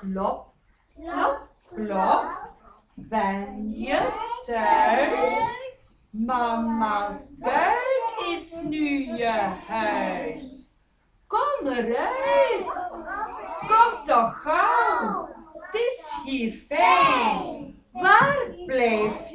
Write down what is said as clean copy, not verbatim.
Klop, klop, klop. Ben je thuis? Mama's buik is nu je huis. Kom eruit. Kom toch gauw. Het is hier fijn. Waar blijf